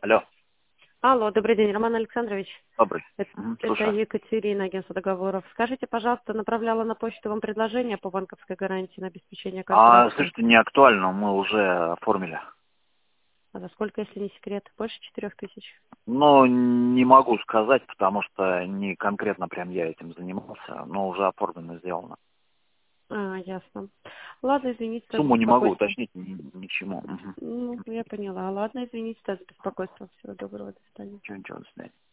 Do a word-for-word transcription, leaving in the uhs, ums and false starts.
Алло. Алло, добрый день, Роман Александрович. Добрый. Это, Угу, это слушаю. Екатерина, агентство договоров. Скажите, пожалуйста, направляла на почту вам предложение по банковской гарантии на обеспечение А, контракта. слушайте, не актуально, мы уже оформили. А за сколько, если не секрет? Больше четырех тысяч? Но не могу сказать, потому что не конкретно прям я этим занимался, но уже оформлено, сделано. А, ясно. Ладно, извините за Сумму не могу беспокойство. уточнить ни, ничему. Угу. Ну, я поняла. Ладно, извините за беспокойство. Всего доброго, до свидания. Ничего, ничего, до свидания.